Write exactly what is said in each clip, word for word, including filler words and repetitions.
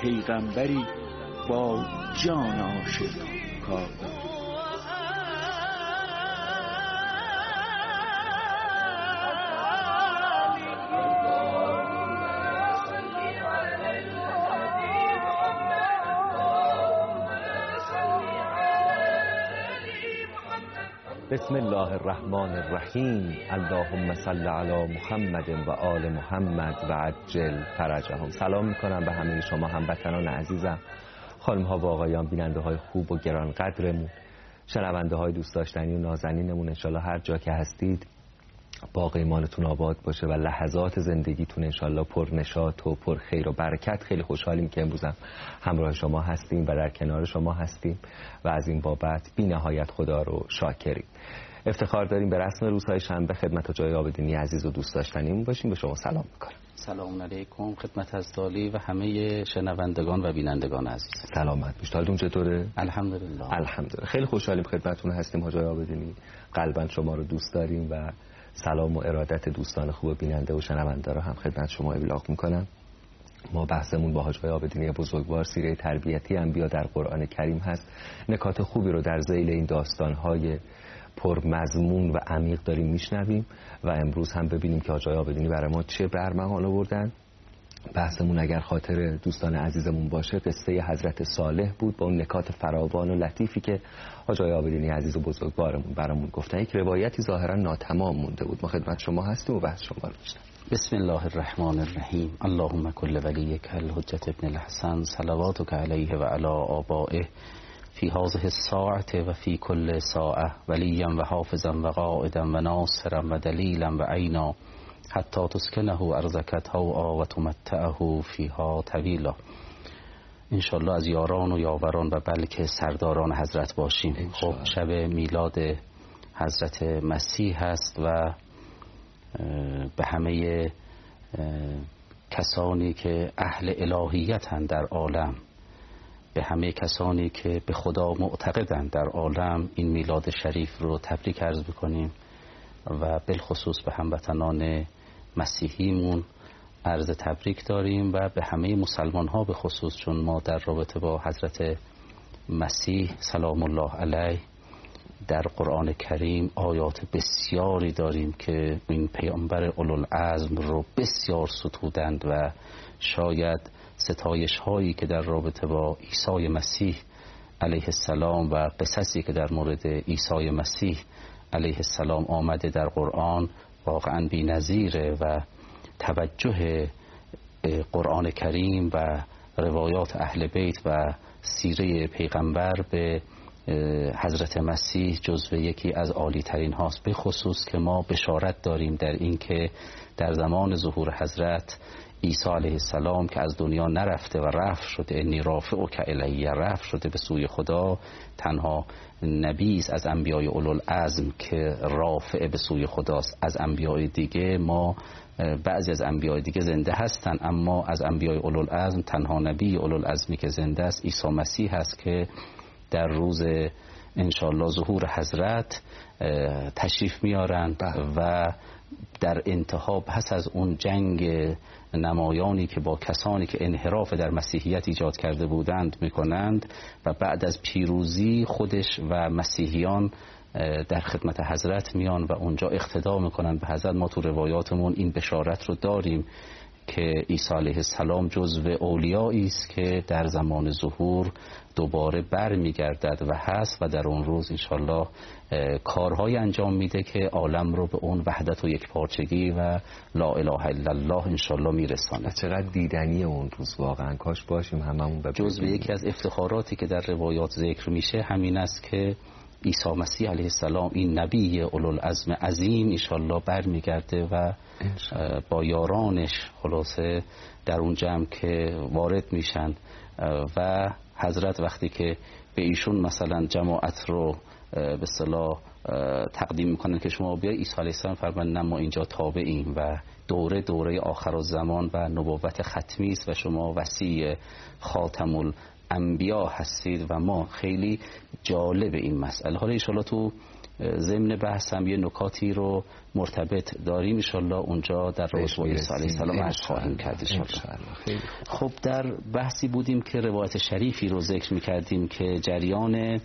پیغمبری با جان عاشق کار دارد. بسم الله الرحمن الرحیم. اللهم صل علی محمد و آل محمد و عجل فرجهم. سلام میکنم به همه شما هموطنان عزیزم، خانم ها و آقایان، بیننده های خوب و گرانقدرمون، شنونده های دوست داشتنی و نازنینمون. انشالله هر جا که هستید باغ ایمانتون آباد باشه و لحظات زندگیتون انشالله پر نشاط و پر خیر و برکت. خیلی خوشحالیم که امروزم همراه شما هستیم و در کنار شما هستیم و از این بابت بی نهایت خدا رو شاکریم. افتخار داریم به رسم روزهای شنبه خدمت جای آبدینی عزیز و دوست داشتنیمون باشیم. به شما سلام میکنم. سلام علیکم خدمت از دالی و همه شنوندگان و بینندگان عزیز. سلامت باشید. حالتون چطوره؟ الحمدلله. الحمدلله. خیلی خوشحالیم خدمتتون هستیم حاجای آبدینی. قلبا شما رو دوست داریم و سلام و ارادت دوستان خوب بیننده و شنونده رو هم خدمت شما ابلاغ میکنم. ما بحثمون با حاجی آبدینی بزرگوار سیره تربیتی انبیا در قرآن کریم هست. نکات خوبی رو در ذیل این داستان‌های پرمضمون و عمیق داریم میشنویم و امروز هم ببینیم که حاجی آبدینی برای ما چه برمغان آوردن. بحثمون اگر خاطر دوستان عزیزمون باشه قصه حضرت صالح بود با اون نکات فراوان و لطیفی که حاجی آبدینی عزیز و بزرگوارمون برامون گفتن. یک روایتی ظاهرا ناتمام مونده بود. ما خدمت شما هستیم و بحث شما رو میشنویم. بسم الله الرحمن الرحیم. اللهم کل ولیک الحجة ابن الحسن صلواتک علیه و علی آبائه فی هذه الساعة و فی کل ساعة ولیا و حافظا و قائدا و ناصرا و دلیلا و عینا حتی تسکنه ارضک طوعا و تمتعه فیها طویلا. انشالله از یاران و یاوران و بلکه سرداران حضرت باشیم. خب شب میلاد حضرت مسیح هست و به همه کسانی که اهل الهیتند در عالم، به همه کسانی که به خدا معتقدند در عالم این میلاد شریف رو تبریک عرض بکنیم و بالخصوص به هموطنان مسیحیمون عرض تبریک داریم و به همه مسلمان ها به خصوص، چون ما در رابطه با حضرت مسیح سلام الله علیه در قرآن کریم آیات بسیاری داریم که این پیامبر اولوالعزم رو بسیار ستودند و شاید ستایش هایی که در رابطه با عیسی مسیح علیه السلام و قصصی که در مورد عیسی مسیح علیه السلام آمده در قرآن واقعا بی‌نظیره و توجه قرآن کریم و روایات اهل بیت و سیره پیغمبر به حضرت مسیح جزو یکی از عالی ترین هاست. به خصوص که ما بشارت داریم در این که در زمان ظهور حضرت عیسی علیه السلام که از دنیا نرفته و رفع شده، انی رافعک الیه، رفع شده به سوی خدا، تنها نبی است از انبیای اولوالعزم که رافع به سوی خداست. از انبیای دیگه ما بعضی از انبیای دیگه زنده هستن، اما از انبیای اولوالعزم تنها نبی اولوالعزمی که زنده است عیسی مسیح هست که در روز انشالله ظهور حضرت تشریف میارند و در انتها پس از اون جنگ نمایانی که با کسانی که انحراف در مسیحیت ایجاد کرده بودند میکنند و بعد از پیروزی خودش و مسیحیان در خدمت حضرت میان و اونجا اقتدا میکنند به حضرت. ما تو روایاتمون این بشارت رو داریم که عیسی علیه السلام جزو اولیایی است که در زمان ظهور دوباره بر میگردد و هست و در اون روز انشالله کارهای انجام میده که عالم رو به اون وحدت و یکپارچگی و لا اله الا الله انشالله میرسانه. چقدر دیدنی اون روز واقعا، کاش باشیم هممون. جزو یکی از افتخاراتی که در روایات ذکر میشه همین است که عیسی مسیح علیه السلام این نبی اولوالعزم عظیم انشالله بر میگرده و با یارانش خلاصه در اون جمع که وارد میشن و حضرت وقتی که به ایشون مثلا جماعت رو به اصطلاح تقدیم میکنن که شما بیای، عیسی علیه السلام فرمان نه ما اینجا تابعیم و دوره دوره آخر الزمان و نبوت ختمی است و شما وصی خاتم الانبیا هستید و ما. خیلی جالب این مسئله. حالا ان شاءالله تو ضمن بحث هم یه نکاتی رو مرتبط داریم ان شاءالله اونجا در روایت عیسی علیه السلام عرض خواهیم کرد ان شاءالله. خب در بحثی بودیم که روایت شریفی رو ذکر می‌کردیم که جریان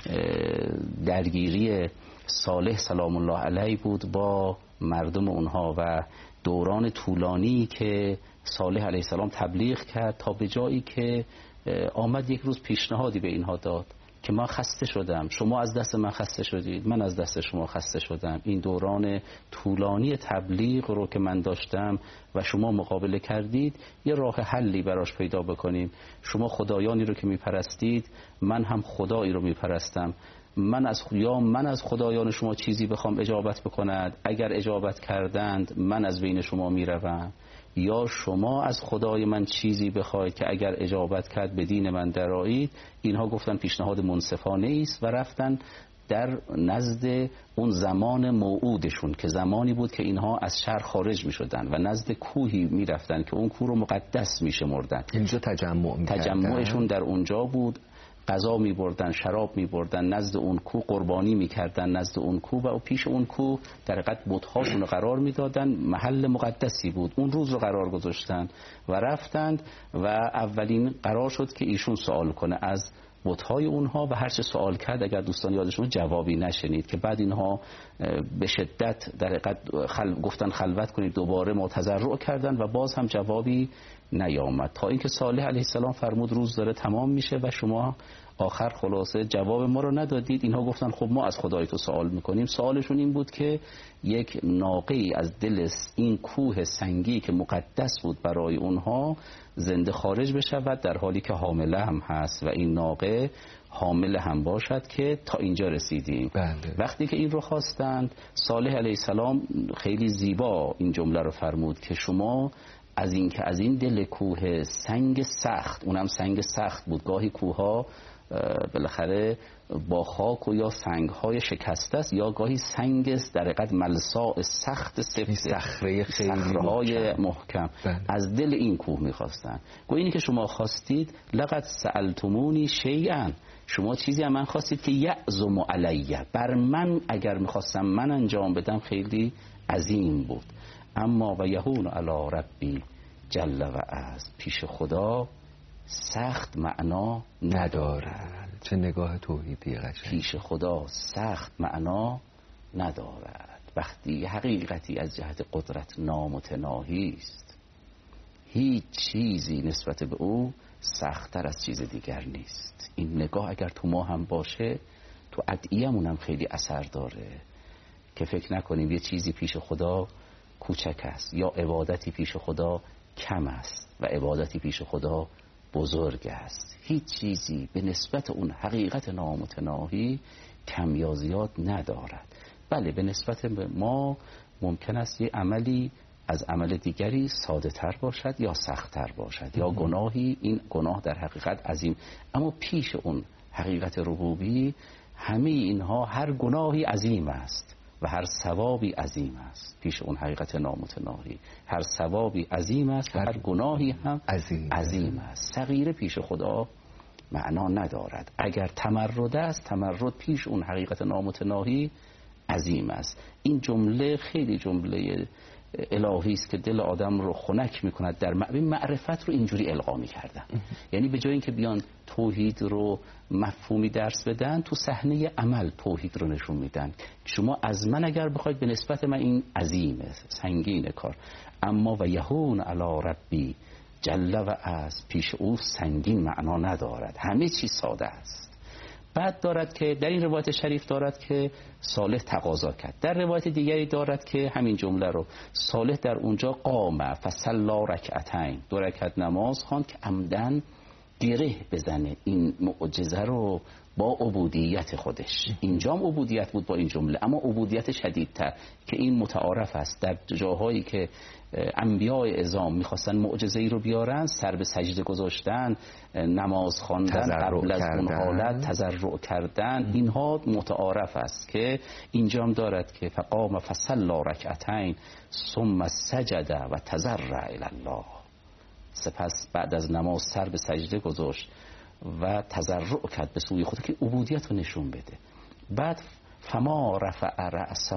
درگیری صالح سلام الله علیه بود با مردم اونها و دوران طولانی که صالح علیه السلام تبلیغ کرد تا به جایی که آمد یک روز پیشنهادی به اینها داد که من خسته شدم، شما از دست من خسته شدید، من از دست شما خسته شدم، این دوران طولانی تبلیغ رو که من داشتم و شما مقابله کردید یه راه حلی براش پیدا بکنیم. شما خدایانی رو که میپرستید، من هم خدایی رو میپرستم، من از یا من از خدایان شما چیزی بخوام اجابت بکند، اگر اجابت کردند من از بین شما میروم، یا شما از خدای من چیزی بخواید که اگر اجابت کرد به دین من درآیید. اینها گفتن پیشنهاد منصفانه است و رفتن در نزد اون زمان موعودشون که زمانی بود که اینها از شهر خارج می شدن و نزد کوهی می رفتن که اون کوه رو مقدس می شمردن. اینجا تجمع می تجمعشون در اونجا بود، غذا می بردن، شراب می بردن، نزد اون کوه قربانی می کردن، نزد اون کوه و پیش اون کوه در حقیقت بت‌هاشون رو قرار می دادن. محل مقدسی بود، اون روز رو قرار گذاشتن و رفتند و اولین قرار شد که ایشون سوال کنه از بت‌های اونها و هر چه سوال کرد اگر دوستان یادشون جوابی نشنید که بعد اینها به شدت در حقیقت خل... گفتن خلوت کنید، دوباره ما تضرع کردن و باز هم جوابی نیامد تا اینکه صالح علیه السلام فرمود روز داره تمام میشه و شما آخر خلاصه جواب ما رو ندادید. اینها گفتن خب ما از خدای تو سوال میکنیم. سوالشون این بود که یک ناقه‌ای از دل این کوه سنگی که مقدس بود برای اونها زنده خارج بشود در حالی که حامله هم هست و این ناقه حامل هم باشد که تا اینجا رسیدیم. بله. وقتی که این رو خواستند صالح علیه السلام خیلی زیبا این جمله رو فرمود که شما از این که از این دل کوه سنگ سخت، اونم سنگ سخت بود، گاهی کوه‌ها بالاخره با خاک و یا سنگ‌های شکسته است یا گاهی سنگ در حقیقت ملساء سخت سفت، صخره خیلی صخره‌های محکم, محکم. بله. از دل این کوه می‌خواستن. گویا اینی که شما خواستید لقد سألتمونی شیئا، شما چیزی از من خواستید که یعظم علیه، بر من اگر می‌خواستم من انجام بدم خیلی عظیم بود. اما و یهون علی ربی جل و عز، پیش خدا سخت معنا ندارد. چه نگاه توحیدی قشنگ. پیش خدا سخت معنا ندارد. وقتی حقیقتی از جهت قدرت نامتناهی است، هیچ چیزی نسبت به او سخت‌تر از چیز دیگر نیست. این نگاه اگر تو ما هم باشه، تو ادعیه‌مون هم خیلی اثر داره که فکر نکنیم یه چیزی پیش خدا کوچک است یا عبادتی پیش خدا کم است و عبادتی پیش خدا بزرگ است. هیچ چیزی به نسبت اون حقیقت نامتناهی کم یا زیاد ندارد. بله به نسبت ما ممکن است یه عملی از عمل دیگری ساده تر باشد یا سخت تر باشد یا گناهی، این گناه در حقیقت عظیم، اما پیش اون حقیقت ربوبی همه اینها هر گناهی عظیم است و هر ثوابی عظیم است. پیش اون حقیقت نامتناهی هر ثوابی عظیم است و هر گناهی هم عظیم, عظیم است. صغیره پیش خدا معنا ندارد. اگر تمرد است، تمرد پیش اون حقیقت نامتناهی عظیم است. این جمله خیلی جمله الهی است که دل آدم رو خنک میکند. در معرفت رو اینجوری القا میکردن، یعنی به جای اینکه بیان توحید رو مفهومی درس بدن، تو صحنه عمل توحید رو نشون میدن. شما از من اگر بخواید به نسبت من این عظیمه، سنگین کار، اما و یهون علی ربی جل و عز، پیش او سنگین معنا ندارد، همه چیز ساده است. بعد دارد که در این روایت شریف دارد که صالح تقاضا کرد، در روایت دیگری دارد که همین جمله رو صالح در اونجا قام فصلی رکعتین، دو رکعت نماز خواند که عمدن گره بزنه این معجزه رو با عبودیت خودش. اینجا هم عبودیت بود با این جمله، اما عبودیت شدیدتر که این متعارف است. در جاهایی که انبیاء اعظام میخواستن معجزه ای رو بیارن، سر به سجده گذاشتن، نماز خواندن، قبل از اون حالت تضرع کردن، اینها متعارف است که اینجا هم دارد که فقام فصلی رکعتین ثم سجد و تضرع الی الله، سپس بعد از نماز سر به سجده گذاشت و تضرع کرد به سوی خدا که عبودیت رو نشون بده. بعد فما رفع رأسه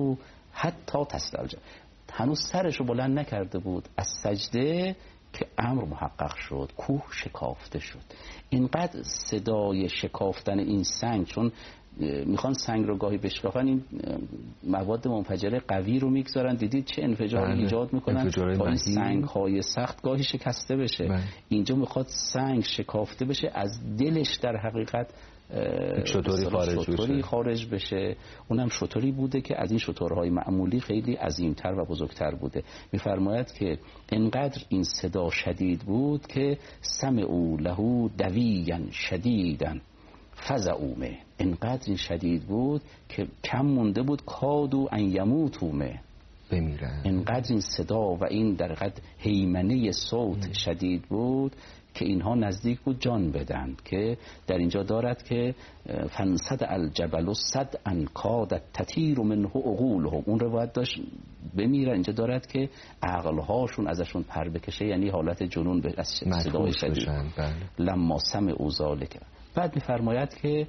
حتی تستوجب، هنوز سرش رو بلند نکرده بود از سجده که امر محقق شد، کوه شکافته شد. اینقدر صدای شکافتن این سنگ، چون میخوان سنگ رو گاهی بشکافن، این مواد منفجره قوی رو میگذارن، دیدید چه انفجاری ایجاد میکنن تا این سنگ های سخت گاهی شکسته بشه. بله. اینجا میخواد سنگ شکافته بشه، از دلش در حقیقت شطوری خارج, شطوری خارج بشه. اونم شطوری بوده که از این شطورهای معمولی خیلی عظیمتر و بزرگتر بوده. میفرماید که انقدر این صدا شدید بود که سمعوا له دویا شدیدا فزعوا منه، انقدر این شدید بود که کم مونده بود کادوا ان یموتوا منه، بمیرن. انقدر این صدا و این در حقیقت هیمنه صوت شدید بود که اینها نزدیک بود جان بدن. که در اینجا دارد که فنصد الجبل صدعا کادت تطیر منه عقولهم، اون روایت داشت بمیرن، اینجا دارد که عقلهاشون ازشون پر بکشه، یعنی حالت جنون به از صدای شدید. لما سمعوا ذلک، بعد میفرماید که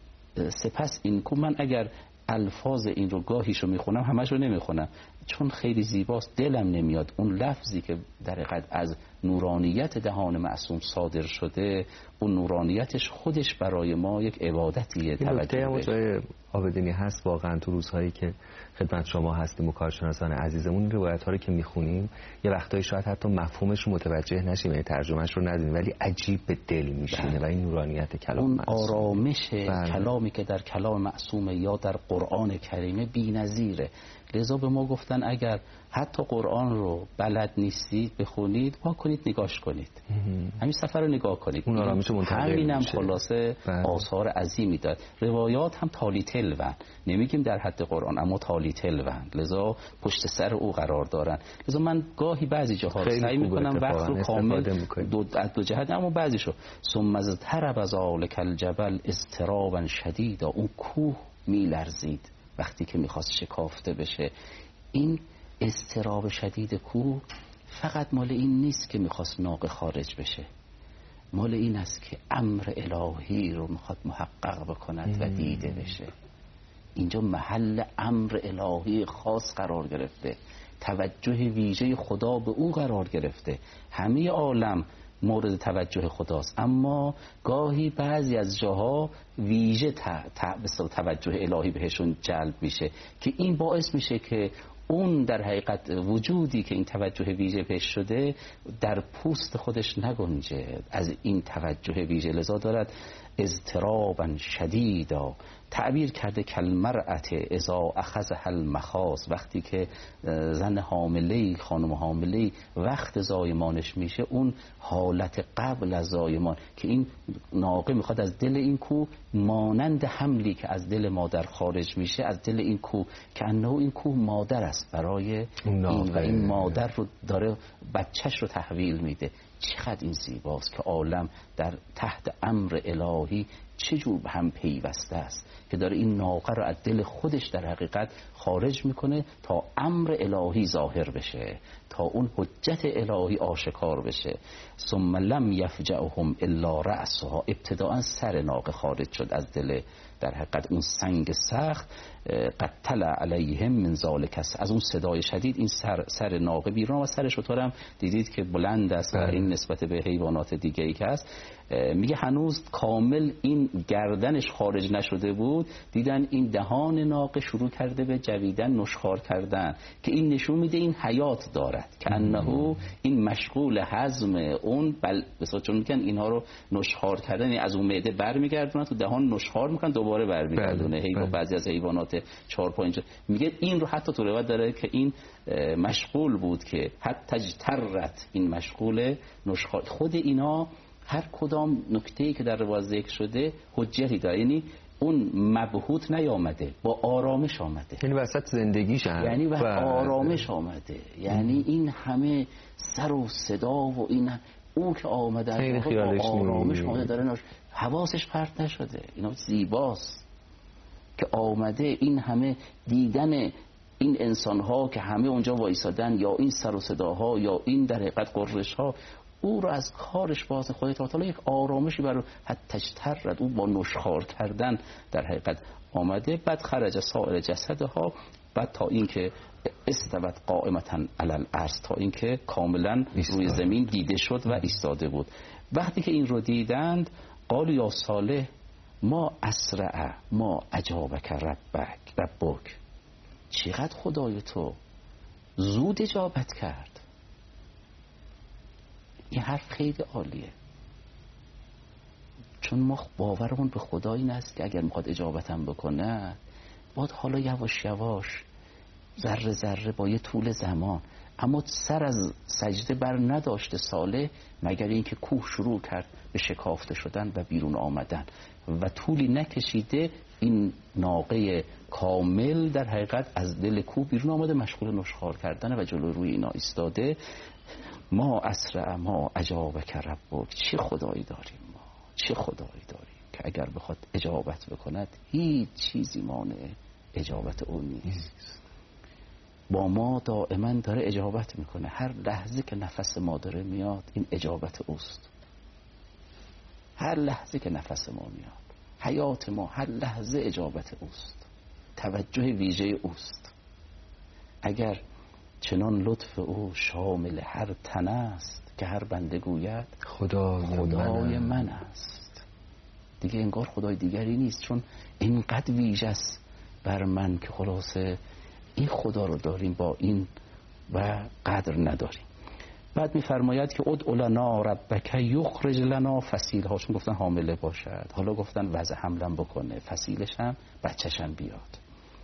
سپس این کو، من اگر الفاظ این رو گاهیشو میخونم، همش رو نمیخونم چون خیلی زیباست، دلم نمیاد اون لفظی که در حقیقت از نورانیت دهان معصوم صادر شده، اون نورانیتش خودش برای ما یک عبادتیه. توجه به عابدینی هست واقعا تو روزهایی که خدمت شما هستیم و کارشناسان عزیزمون، روایت ها رو که میخونیم یه وقتایی شاید حتی مفهومش رو متوجه نشیم، یعنی ترجمهش رو ندونیم، ولی عجیب به دل میشینه و این نورانیت کلام اون معصوم، آرامش کلامی که در کلام معصوم یا در قرآن کریمه بی‌نظیره. لذا به ما گفتن اگر حتی قرآن رو بلد نیستید بخونید، وا کنید نگاش کنید، همین سفر رو نگاه کنید، اون آرامش منتظر همینم خلاصه آثار عظیمی داد. روایات هم تالی تلون، نمیگیم در حد قرآن اما تالی تلون، لذا پشت سر او قرار دارن. لذا من گاهی بعضی جاها سعی میکنم وقت رو کامل دو, دو جهت، اما بعضیشو ثم اضطرب ذلک الجبل اضطرابا شدیدا، اون کوه میلرزید وقتی که میخواست شکافته بشه. این اضطراب شدید کوه فقط مال این نیست که میخواست ناقه خارج بشه، مال این است که امر الهی رو میخواد محقق بکند و دیده بشه. اینجا محل امر الهی خاص قرار گرفته، توجه ویژه خدا به او قرار گرفته. همه عالم مورد توجه خداست، اما گاهی بعضی از جاها ویژه توجه الهی بهشون جلب میشه که این باعث میشه که اون در حقیقت وجودی که این توجه ویژه بهش شده در پوست خودش نگنجه از این توجه ویژه. لذا دارد اضطرابا شدیدا تعبیر کرده کالمرأة اذا اخذها المخاض، وقتی که زن حامله‌ای، خانم حامله‌ای وقت زایمانش میشه، اون حالت قبل از زایمان که این ناقه میخواد از دل این کوه، مانند حملی که از دل مادر خارج میشه از دل این کوه، که انه این کوه مادر است برای این و این مادر رو داره بچهش رو تحویل میده. چقدر این زیباست که عالم در تحت امر الهی چجور به هم پیوسته است که داره این ناقه رو از دل خودش در حقیقت خارج میکنه تا امر الهی ظاهر بشه، تا اون حجت الهی آشکار بشه. ثم لم یفجعهم الا رأسها، ابتداء سر ناقه خارج شد از دل در حقیقت اون سنگ سخت. قتل علیهم من ذالک، از اون صدای شدید این سر, سر ناقه بیرون و سر شتر هم دیدید که بلند است و این نسبت به حیوانات دیگه ای که هست. میگه هنوز کامل این گردنش خارج نشده بود، دیدن این دهان ناقه شروع کرده به جویدن، نشخوار کردن، که این نشون میده این حیات دارد، که انه این مشغول هضم اون بل بسا، چون میگن اینها رو نشخوار کردن، یعنی از اون معده برمیگردونن تو دهان نشخوار میکنن دوباره برمیگردونه. حیوان بعضی از حیوانات چهار پنج میگه این رو حتی تو روایت داره که این مشغول بود که حتی تجترت، این مشغول نشخوار. خود اینا هر کدام نکته‌ای که در روایت ذکر شده حجتی داره، یعنی اون مبهوت نیامده، با آرامش آمده، یعنی وسط زندگیش هم یعنی با آرامش آمده، یعنی این همه سر و صدا و این او که آمده از با آرامش آمده داره، ناش حواسش پرت نشده. اینا زیباست که آمده این همه دیدن این انسان ها که همه اونجا وایسادن، یا این سر و صداها یا این در حقیقت قررش ها، او رو از کارش باز خدای تعالی یک آرامشی برای حتی ترد او با نشخوار کردن در حقیقت آمده. بعد خرج سائر جسدها، بعد تا اینکه استوت قائمتا علی الارض، تا اینکه کاملا روی زمین دیده شد و ایستاده بود. وقتی که این رو دیدند قالوا یا صالح ما اسرع ما اجابک ربک ربک، چقدر خدای تو زود اجابت کرد. این حرف خیلی عالیه، چون ما باورمون به خدا این است که اگر میخواد اجابتم بکنه باید حالا یواش یواش ذره ذره با یه طول زمان، اما سر از سجده بر نداشته صالح مگر اینکه کوه شروع کرد به شکافته شدن و بیرون آمدن و طولی نکشیده این ناقه کامل در حقیقت از دل کوه بیرون آمده، مشغول نشخوار کردن و جلوی روی اینا ایستاده. ما اسرع ما اجابک ربک، چه خدایی داریم ما، چه خدایی داریم که اگر بخواد اجابت بکند هیچ چیزی مانع اجابت اون نیست. با ما دائما داره اجابت میکنه، هر لحظه که نفس ما داره میاد این اجابت اوست. هر لحظه که نفس ما میاد، حیات ما هر لحظه اجابت اوست، توجه ویژه اوست. اگر چنان لطف او شامل هر تن است که هر بنده گوید خدای, خدای من, من است، دیگه انگار خدای دیگری نیست، چون اینقدر ویژه است بر من که خلاصه این خدا رو داریم با این و قدر نداریم. بعد میفرماید که ادع لنا ربک یخرج لنا فصیلها، چون گفتن حامله باشد، حالا گفتن وضع حملم بکنه، فصیلش هم بچه‌شم بیاد.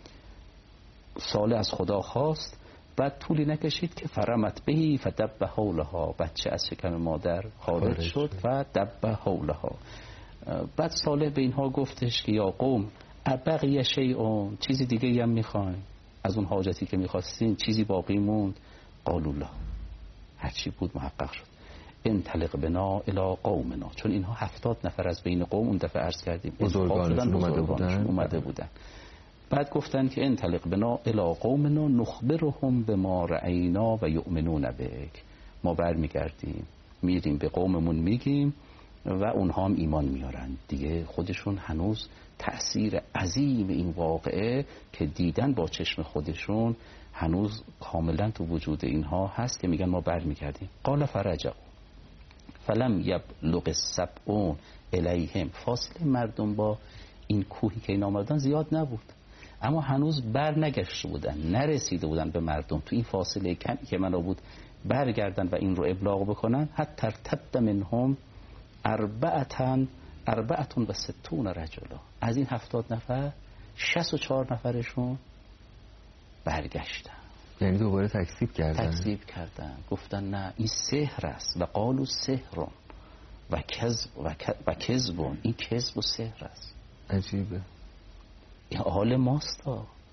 صالح از خدا خواست، بعد طولی نکشید که فرمت بهی فدب حولها، بچه از شکم مادر خارج شد و دب حولها. بعد صالح به اینها گفتش که یا قوم ابقی شیء، چیزی دیگه هم میخواین از اون حاجتی که میخواستین؟ چیزی باقی موند؟ قالوا لا، هرچی بود محقق شد. انطلق بنا الی قومنا، چون اینها هفتاد نفر از بین قوم اون دفعه عرض کردیم بزرگانشون اومده بودن. اومده بودن. بعد گفتن که انطلق بنا الی قومنا نخبرهم بما رأینا و یؤمنون بک، ما برمیگردیم میریم به قوممون میگیم و اونها هم ایمان میارن. دیگه خودشون هنوز تأثیر عظیم این واقعه که دیدن با چشم خودشون هنوز کاملا تو وجود اینها هست که میگن ما برمیگردیم. قال فرجعوا فلم یبلغ السبعون الیهم، فاصله مردم با این کوهی که این آمدن زیاد نبود، اما هنوز بر نگشته بودن، نرسیده بودن به مردم. تو این فاصله کمی که منو بود برگردن و این رو ابلاغ بکنن. حتی ارتد منهم اربعتن اربعتون و ستون رجلا، از این هفتاد نفر شصت و چهار نفرشون برگشتن. یعنی دوباره تکذیب کردن تکذیب کردن گفتن نه این سحر است و قالوا سحر و کذب و کذب، این کذب و سحر است. عجیبه، این حال ماست.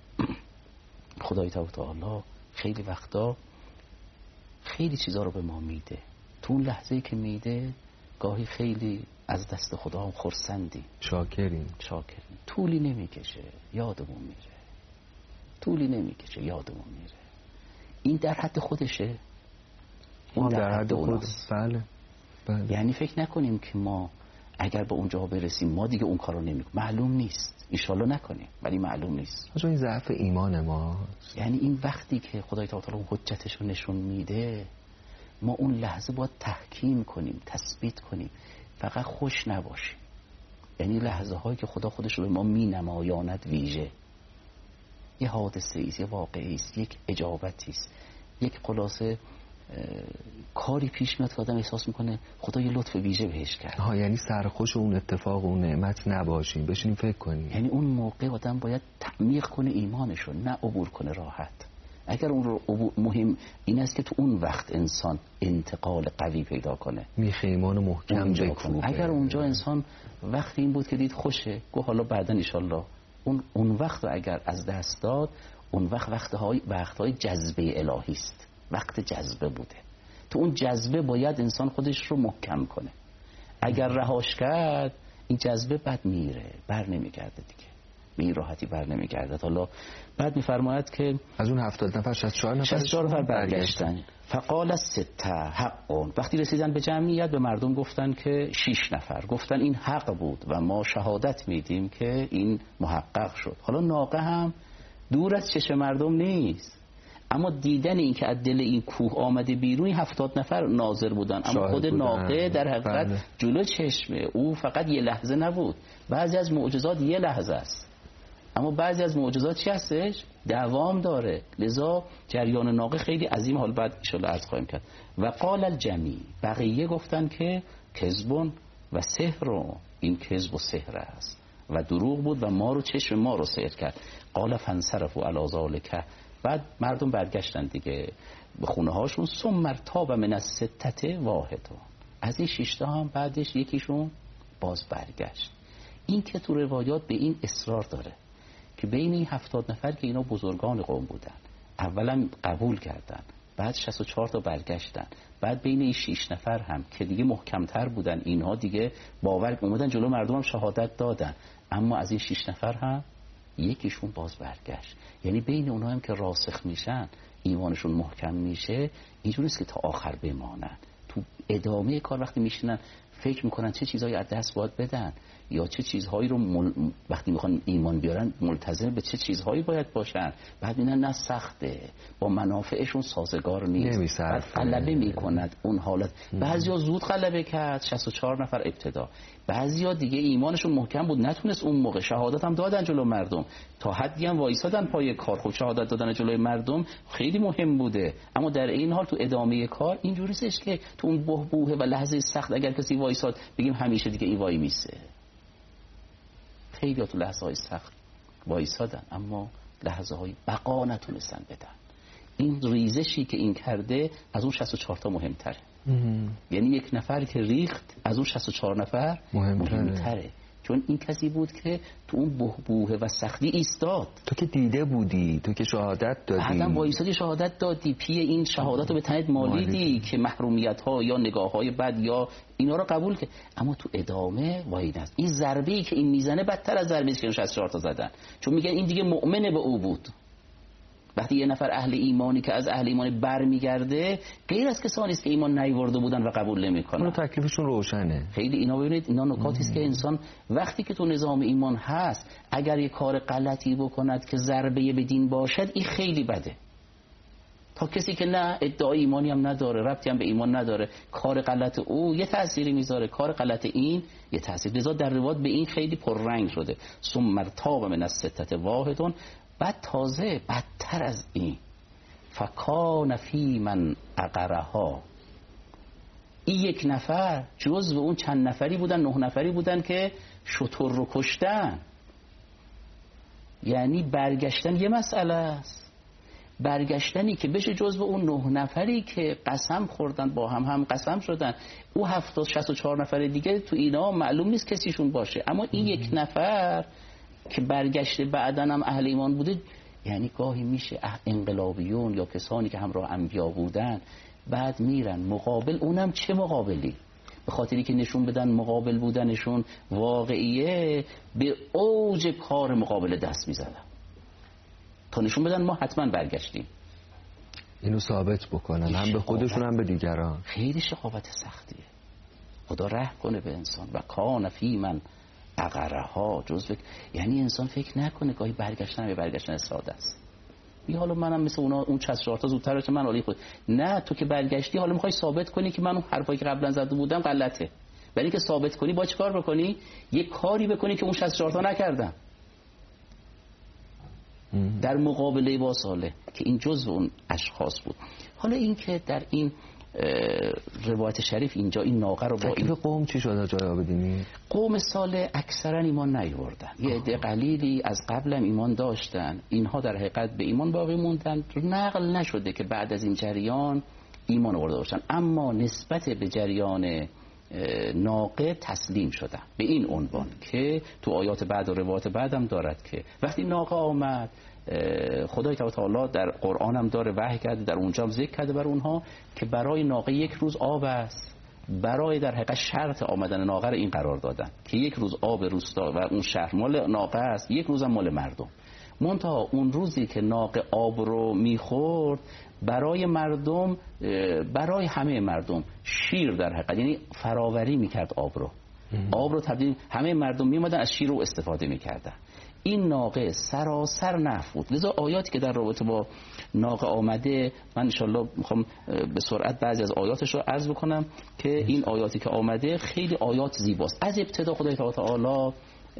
خدای تعالی خیلی وقتا خیلی چیزا رو به ما میده، تو اون لحظه‌ای که میده گاهی خیلی از دست خدا هم خرسندیم، شاکریم شاکریم طولی نمیکشه یادمون میره، طولی نمیکشه یادمون میره. این در حد خودشه، این در, در حد خود. بله. بله. یعنی فکر نکنیم که ما اگر به اونجا برسیم ما دیگه اون کارو نمیکنیم، معلوم نیست، انشالله نکنیم ولی معلوم نیست. این ضعف ایمان ما، یعنی این وقتی که خدای تعالی اون حجتش رو نشون میده ما اون لحظه باید تحکیم کنیم، تثبیت کنیم، فقط خوش نباشیم. یعنی لحظه هایی که خدا خودش رو به ما می نمایاند ویژه، یه حادثه ایست، یه واقعی است، یک اجابتی است، یک خلاصه کاری پیش میاد که آدم احساس میکنه خدا یه لطف ویژه بهش کرد. ها، یعنی سرخوش اون اتفاق و اون نعمت نباشیم، بشینیم فکر کنیم. یعنی اون موقع آدم باید تعمیق کنه ایمانشو، نه عبور کنه راحت. اگر اون رو مهم این است که تو اون وقت انسان انتقال قوی پیدا کنه، میخیمان و محکم بکوبه. اگر اونجا انسان وقتی این بود که دید خوشه، گو حالا بعدن انشالله، اون اون وقت رو اگر از دست داد، اون وقت وقتهای وقتهای جذبه الهی است، وقت جذبه بوده. تو اون جذبه باید انسان خودش رو محکم کنه. اگر رهاش کرد این جذبه بد میره، بر نمیگرده دیگه. به این راحتی بر نمیگردد. حالا بعد میفرماید که از اون هفتاد نفر شصت و چهار نفر شصت و چهار نفر برگشتن. فقال السته حق. وقتی رسیدن به جمعیت به مردم گفتن که شش نفر، گفتن این حق بود و ما شهادت میدیم که این محقق شد. حالا ناقه هم دور از چشم مردم نیست، اما دیدن این که از دل این کوه آمده بیرون هفتاد نفر ناظر بودن، اما خود بودن. ناقه در حقیقت بله. جلو چشمه او فقط یه لحظه نبود. بعضی از معجزات یه لحظه است، اما بعضی از معجزات چی هستش؟ دوام داره. لذا جریان ناقه خیلی عظیم. حال بعد ان شاء الله عرض خواهیم کرد. و قال الجمی، بقیه گفتن که کذبون و سحر، این کذب و سحر است و دروغ بود و ما رو چشم ما رو سحر کرد. قال فانصرفوا علی ذلک. بعد مردم برگشتن دیگه به خونه هاشون. ثم ارتاب من السته واحد. از این شش تا هم بعدش یکیشون باز برگشت. این که تو روایات به این اصرار داره که بین این هفتاد نفر که اینا بزرگان قوم بودن اولا قبول کردن، بعد شصت و چهار تا برگشتن، بعد بین این شش نفر هم که دیگه محکمتر بودن اینها دیگه باور اومدن جلو مردم هم شهادت دادن، اما از این شش نفر هم یکیشون باز برگشت. یعنی بین اونها هم که راسخ میشن ایمانشون محکم میشه، اینجوری است که تا آخر بمانن. تو ادامه کار وقتی میشینن فکر میکنن چه چیزهایی از دست باید بدن یا چه چیزهایی رو مل... وقتی میخوان ایمان بیارن ملتزم به چه چیزهایی باید باشن، بعد میبینن نه سخته، با منافعشون سازگار نیست، بعد غلبه میکند اون حالت. بعضیا زود غلبه کرد، شصت و چهار نفر ابتدا، بعضیا دیگه ایمانشون محکم بود نتونست اون موقع، شهادت هم دادن جلو مردم، تا حدی هم وایسادن پای کار. خب شهادت دادن جلوی مردم خیلی مهم بوده، اما در این حال تو ادامه کار اینجوریه که تو اون بحبوحه و لحظه سخت اگر کسی وایساد بگیم همیشه دیگه این وای میسه. خیلی ها تو لحظه های سخت وایسادن اما لحظه های بقا نتونستن بدن. این ریزشی که این کرده از اون شصت و چهار تا مهمتره. یعنی یک نفر که ریخت از اون شصت و چهار نفر مهمتره, مهمتره. چون این کسی بود که تو اون بحبوحه و سختی ایستاد. تو که دیده بودی، تو که شهادت دادی، بعدم وایسادی شهادت دادی، پی این شهادت رو به تنت مالیدی که محرومیت ها یا نگاه های بد یا اینا رو قبول که، اما تو ادامه وای است. این ضربه‌ای که این میزنه بدتر از ضربه‌ای که شصت و چهار تا زدن، چون میگن این دیگه مؤمنه به او بود. وقتی یه نفر اهل ایمانی که از اهل ایمان برمیگرده غیر از کسانی است که ایمان نیورده بودن و قبول نمیکنن. اون تکلیفشون روشنه. خیلی اینا ببینید اینا نکاتی است که انسان وقتی که تو نظام ایمان هست اگر یه کار غلطی بکند که ضربه به دین باشد این خیلی بده، تا کسی که نه ادعای ایمانی هم نداره، ربطی هم به ایمان نداره، کار غلط او یه تأثیری میذاره، کار غلط این یه تأثیر. لذا در روایت به این خیلی پررنگ شده. ثم ارتاب من السته واحد. بعد تازه بدتر از این فکان فی من عقرها، این یک نفر جزو اون چند نفری بودن، نه نفری بودن که شتر رو کشتن. یعنی برگشتن یه مسئله است، برگشتنی که بشه جزو اون نه نفری که قسم خوردن با هم هم قسم شدن، او هفتاد شصت و چهار نفر دیگه تو اینا معلوم نیست کسیشون باشه، اما این یک نفر که برگشته بعدن هم اهل ایمان بوده. یعنی گاهی میشه انقلابیون یا کسانی که همراه انبیا بودن بعد میرن مقابل، اونم چه مقابلی، به خاطری که نشون بدن مقابل بودنشون واقعیه، به اوج کار مقابل دست میزدن تا نشون بدن ما حتما برگشتیم، اینو ثابت بکنن هم به خودشون هم به دیگران. خیلی شقاوت سختیه. خدا رحم کنه به انسان. و کان فی من عقرها جزو، یعنی انسان فکر نکنه گاهی برگشتن به برگشتن ساده است. بی حالا منم مثل اونا اون شصت و چهار تا زودتر باشه من عالی خود. نه، تو که برگشتی حالا میخوای ثابت کنی که من اون حرفایی که قبلا زده بودم غلطه. ولی که ثابت کنی با چه کار بکنی؟ یه کاری بکنی که اون شصت و چهار تا نکردم. در مقابله با صالح که این جزو اون اشخاص بود. حالا این که در این روایت شریف اینجا این ناقه رو با این قوم چی شده جای آبدینی؟ قوم صالح اکثرا ایمان نیاوردن، یه عده قلیلی از قبلم ایمان داشتن، اینها در حقیقت به ایمان باقی موندن. نقل نشده که بعد از این جریان ایمان آورده باشن، اما نسبت به جریان ناقه تسلیم شدن به این عنوان که تو آیات بعد و روایات بعدم دارد که وقتی ناقه آمد خدای تعالی در قرآن هم داره وحی کرده، در اونجا هم ذکر کرده بر اونها که برای ناقه یک روز آب است برای در حقیقت شرط آمدن ناقه این قرار دادن که یک روز آب روستا و اون شهر مال ناقه است، یک روز هم مال مردم. منتها اون روزی که ناقه آب رو میخورد برای مردم، برای همه مردم شیر در حقیقت، یعنی فراوری میکرد آب رو آب رو تبدیل، همه مردم میومدن از شیر رو استفاده میکردن. این ناقه سراسر نفع بود. لذا آیاتی که در رابطه با ناقه آمده، من انشالله میخوام به سرعت بعضی از آیاتش رو عرض بکنم که این آیاتی که آمده خیلی آیات زیباست. از ابتدا خدای تعالی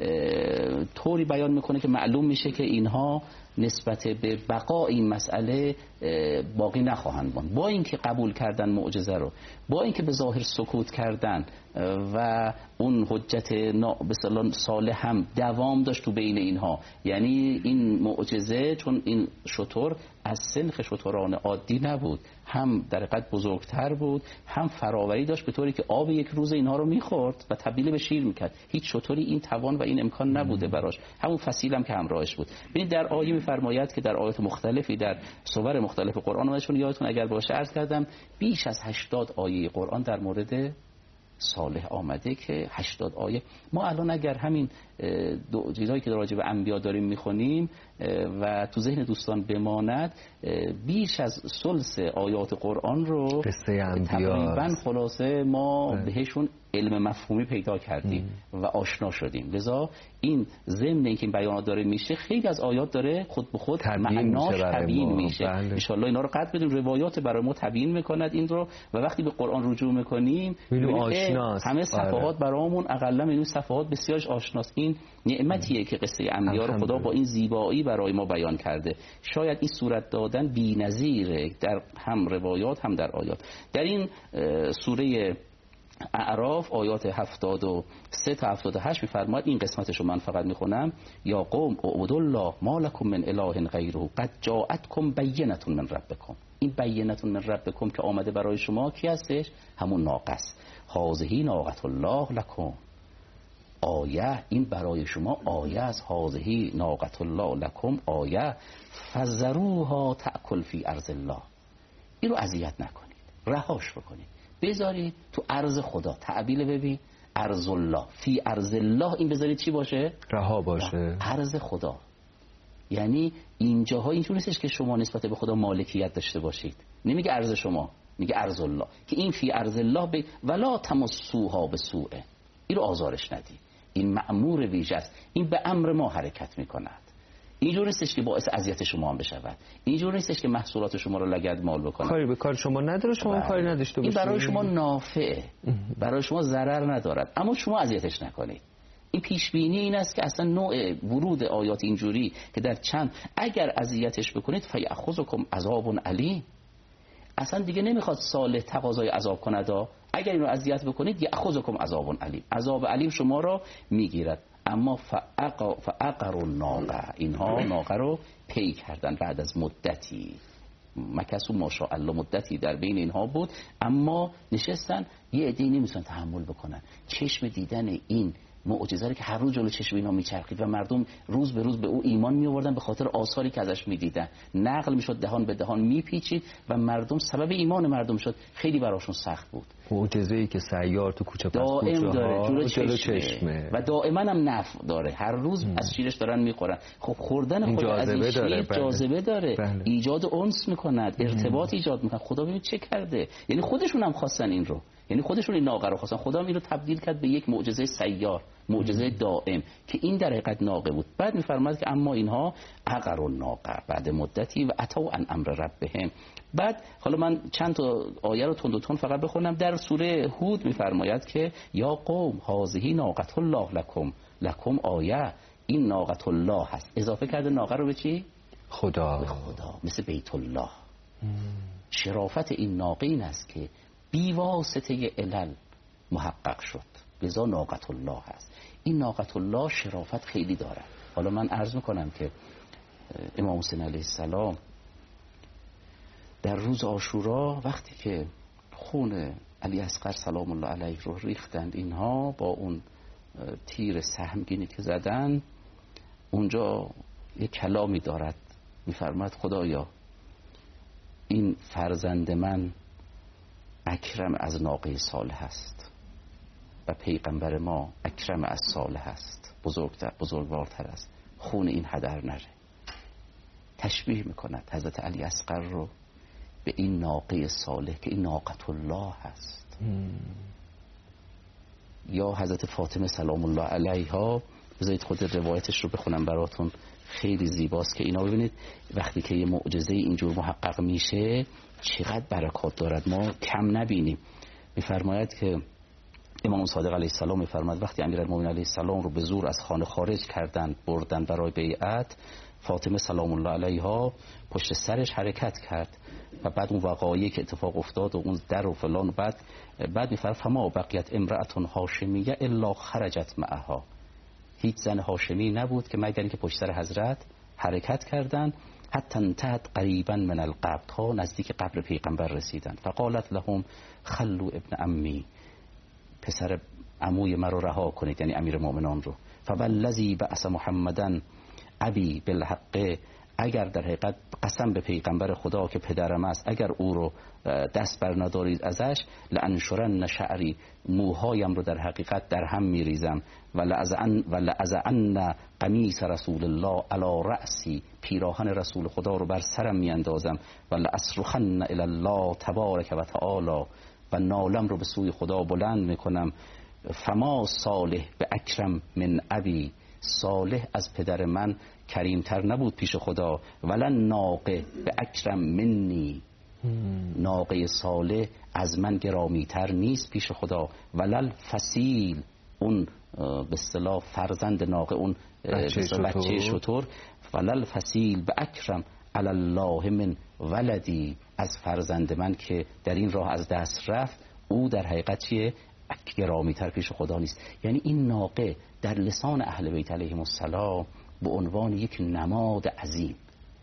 طوری بیان میکنه که معلوم میشه که اینها نسبت به بقا این مسئله باقی نخواهند ماند. با اینکه قبول کردن معجزه رو، با اینکه به ظاهر سکوت کردن و اون حجت به اصطلاح صالح هم دوام داشت تو بین اینها، یعنی این معجزه چون این شتر از سنخ شتران عادی نبود، هم در حقیقت بزرگتر بود، هم فراوری داشت به طوری که آب یک روز اینها رو میخورد و تبدیل به شیر میکرد. هیچ شتری این توان و این امکان نبوده براش، همون فصیل هم که همراهش بود. ببینید در آیه میفرماید که در آیات مختلفی در سور مختلف قرآن اومدشون، یادتون اگر باشه عرض کردم بیش از هشتاد آیه قرآن در مورد صالح آمده که هشتاد آیه. ما الان اگر همین دو چیزایی که راجع به انبیا داریم میخونیم و تو ذهن دوستان بماند، بیش از ثلث آیات قرآن رو قصه انبیا تقریبا خلاصه ما بهشون علم مفهومی پیدا کردیم ام. و آشنا شدیم. لذا این ضمن اینکه این بیانات داره میشه، خیلی از آیات داره خود به خود معناش تبیین میشه. ان شاء الله اینا رو قطع بدیم، روایات برای ما تبیین میکند این رو، و وقتی به قرآن رجوع میکنیم آشناست. همه صفحات برامون اقلا این صفحات بسیارش آشناست. این نعمتیه که قصه انبیا رو خدا با این زیبایی برای ما بیان کرده. شاید این صورت دادن بی‌نظیره در هم روایات هم در آیات. در این سوره اعراف آیات هفتاد و سه تا هفتاد و هشت می‌فرماید، این قسمتش رو من فقط میخونم: یا قوم اعبدوا الله ما لكم من اله غیره قد جاءتکم بینة من ربکم. این بینة من ربکم که آمده برای شما کی هستش؟ همون ناقه است. هذه ناقة الله لکم، آیه این برای شما آیه از هذه ناقة الله لکم آیه فذروها تأکل فی ارض الله. این رو اذیت نکنید، رهاش بکنید، بذارید تو ارض خدا. تعبیل ببین، ارض الله، فی ارض الله، این بذارید چی باشه؟ رها باشه، ارض خدا. یعنی اینجاها اینجور نیستش که شما نسبت به خدا مالکیت داشته باشید، نمیگه ارض شما، میگه ارض الله، که این فی ارض الله ب... ولا تمسوها بسوء، این رو آزارش ندید. این مأمور ویژه است، این به امر ما حرکت میکند. اینجور نیستش که باعث اذیت شما هم بشود، اینجور نیستش که محصولات شما رو لگدمال بکنه. کاری به کار شما نداره، شما بله. کاری نداشته باشید. این برای شما نافعه، برای شما ضرر ندارد، اما شما اذیتش نکنید. این پیش بینی این است که اصلا نوع ورود آیات اینجوری که در چند اگر اذیتش بکنید فیأخذکم عذاب علیم، اصلا دیگه نمیخواد صالح تقاضای عذاب کند. اگر اینو اذیت بکنید یأخذکم عذاب علیم، عذاب علیم شما را میگیرد. اما فعقر الناقه، اینها ناقه رو پی کردن بعد از مدتی، مکثوا ماشاءالله مدتی در بین اینها بود، اما نشستن یه عده‌ای نمیتونن تحمل بکنن چشم دیدن این معجزه رو که هر روز جلو چشم اینا میچرخید و مردم روز به روز به او ایمان میآوردن به خاطر آثاری که ازش میدیدن، نقل میشد، دهان به دهان میپیچید و مردم سبب ایمان مردم شد. خیلی براشون سخت بود. معجزه‌ای که سیار تو کوچه پس کوچه دائم داره جلو چشمه. چشمه و دائما هم نفع داره، هر روز ام. از شیرش دارن میخورن. خب خوردن خود از این شیر جاذبه داره، بله. ایجاد انس میکند، ارتباط ایجاد میکند. خدا ببین چه کرده، یعنی خودشون هم خواستن این رو، یعنی خودشون این ناقه رو خواستن، خدا هم این رو تبدیل کرد به یک معجزه سیار، معجزه دائم که این در حقیقت ناقه بود. بعد میفرماید که اما اینها عقروا الناقه بعد مدتی و اتوا عن امر ربهم. بعد حالا من چند تا آیه رو تند و تند فقط بخونم. در سوره هود میفرماید که یا قوم هذه ناقة الله لکم لکم آیه، این ناقة الله هست، اضافه کرده ناقه رو به چی؟ خدا. به خدا، مثل بیت الله. ام. شرافت این ناقه این است که بی واسطه علل محقق شد، لذا ناقة الله هست. این ناقة الله شرافت خیلی داره. حالا من عرض میکنم که امام حسین علیه السلام در روز عاشورا وقتی که خون علی اصغر سلام الله علیه رو ریختند اینها با اون تیر سهمگینی که زدن، اونجا یک کلامی دارد، میفرماد خدایا این فرزند من اکرم از ناقه صالح است و پیغمبر ما اکرم از صالح است، بزرگتر بزرگوارتر است، خون این هدر نره. تشبیه میکند حضرت علی اصغر رو به این ناقه صالح که این ناقة الله هست. یا حضرت فاطمه سلام الله علیها، بذارید خود روایتش رو بخونم براتون، خیلی زیباست که اینا ببینید وقتی که یه معجزه اینجور محقق میشه چقدر برکات دارد، ما کم نبینیم. میفرماید که امام صادق علیه السلام میفرماید وقتی امیرالمومنین علیه السلام رو به زور از خانه خارج کردن بردن برای بیعت، فاطمه سلام الله علیها پشت سرش حرکت کرد و بعد اون وقایعی که اتفاق افتاد و اون در و فلان و بعد بعد میفرماید فما بقیت امرأة هاشمیه الا خرجت معها، هیچ زن هاشمی نبود که مگر اینکه پشت سر حضرت حرکت کردند. حتی انتهت قریبا من القبر، تا نزدیک قبر پیغمبر رسیدند. فقالت لهم خلو ابن عمی، پسر عموی مرا رها کنید، یعنی امیر مومنان رو. فوالذی بعث محمدن ابی بالحق، اگر در حقیقت قسم به پیغمبر خدا که پدرم است، اگر او رو دست بر ندارید ازش، لانشرن شعری، موهایم رو در حقیقت در هم میریزم، و لازعن و لازعن قمیص رسول الله علی رأسی، پیراهن رسول خدا رو بر سرم میاندازم، و لاصرخن الی الله تبارک و تعالی، و نالم رو به سوی خدا بلند میکنم. فما صالح به اکرم من ابی، صالح از پدر من کریمتر نبود پیش خدا. ولن ناقه به اکرم منی، ناقه صالح از من گرامیتر نیست پیش خدا. ولل فسیل، اون به اصطلاح فرزند ناقه، اون بچه شتر، ولل فسیل به اکرم علی الله من ولدی، از فرزند من که در این راه از دست رفت، او در حقیقت چیه؟ گرامیتر پیش خدا نیست. یعنی این ناقه در لسان اهل بیت علیهم السلام به عنوان یک نماد عظیم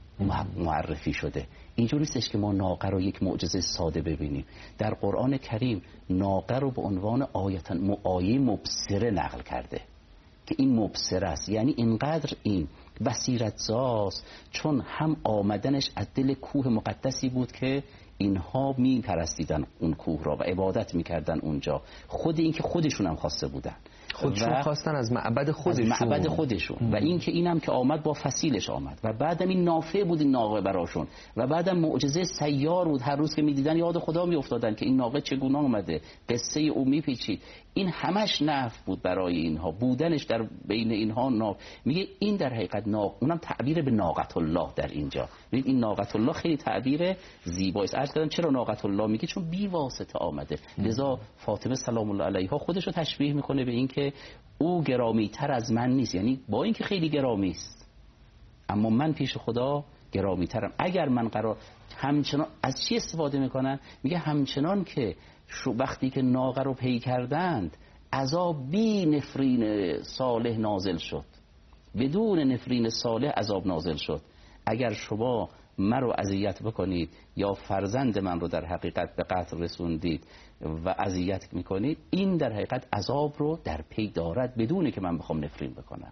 معرفی شده. اینجوری نیستش که ما ناقه رو یک معجزه ساده ببینیم. در قرآن کریم ناقه رو به عنوان آیه آیه مبصره نقل کرده که این مبصره است، یعنی اینقدر این بصیرت زاست، چون هم آمدنش از دل کوه مقدسی بود که اینها می پرستیدن اون کوه را و عبادت میکردن اونجا، خود این که خودشون هم خواسته بودن، خودشون خواستن از معبد خودشون، از معبد خودشون ام. و این که اینم که آمد با فسیلش آمد و بعدم این نافع بود این ناقه براشون، و بعدم معجزه سیار بود، هر روز که میدیدن یاد خدا میافتادن که این ناقه چگونه اومده، قصه او میپیچید. این همش نفع بود برای اینها، بودنش در بین اینها ناف. میگه این در حقیقت ناق، اونم تعبیر به ناقة الله در اینجا. ببین این ناقة الله خیلی تعبیر زیبایی است. عرض کردم چرا ناقة الله میگه؟ چون بی واسطه آمده. لذا فاطمه سلام الله علیها خودش رو تشبیه میکنه به این که او گرامی تر از من نیست، یعنی با اینکه خیلی گرامی است اما من پیش خدا گرامی ترم. اگر من قرار همچنان از چی استفاده میکنن؟ میگه همچنان که وقتی که ناقه رو پی کردند عذاب بی نفرین صالح نازل شد، بدون نفرین صالح عذاب نازل شد. اگر شما من رو اذیت بکنید یا فرزند من رو در حقیقت به قتل رسوندید و اذیت میکنید، این در حقیقت عذاب رو در پی دارد بدون که من بخوام نفرین بکنم.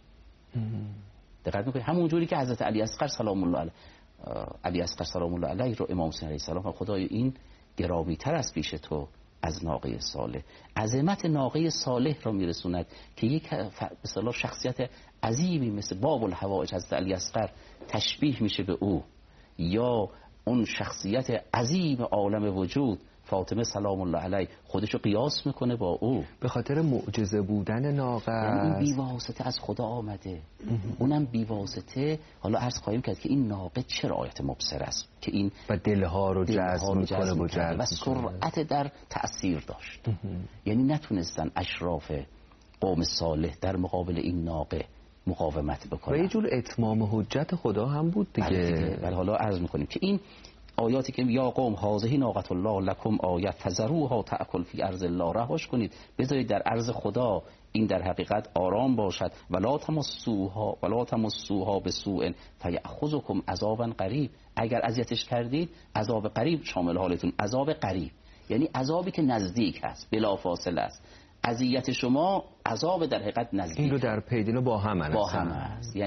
دقت میکنید؟ همون جوری که حضرت علی اصغر سلام الله علیه علی اصغر سلام الله علیه رو امام حسین علیه السلام، خدای این گرامی تر از پیش تو از ناقه صالح. عظمت ناقه صالح را میرسوند که یک به اصطلاح شخصیت عظیمی مثل باب الحوائج حضرت علی اصغر تشبیه میشه به او، یا اون شخصیت عظیم عالم وجود فاطمه سلام الله علیه خودشو قیاس میکنه با او به خاطر معجزه بودن ناقه. این بی واسطه از خدا آمده، اونم بی واسطه. حالا عرض خواهیم کرد که این ناقه چرا آیت مبصر است که این و دلها رو جذب میکنه و جذب و سرعت در تأثیر داشت. یعنی نتونستن اشراف قوم صالح در مقابل این ناقه مقاومت بکنن و یه جور اتمام حجت خدا هم بود دیگه. بله دیگه. بله حالا عرض میکنیم که این آیاتی که یا قوم هذه ناقة الله لکم آیه فذروها تأکل فی ارض الله، رهاش کنید بذارید در ارض خدا این در حقیقت آرام باشد. ولا تمسوها ولا تمسوها بسوء فیأخذکم عذابا قریب، اگر اذیتش کردید عذاب قریب شامل حالتون. عذاب قریب یعنی عذابی که نزدیک هست، بلا فاصله است. اذیت شما عذاب در حقیقت نزدیک، این رو در پیدینو با هم با هم است. یعنی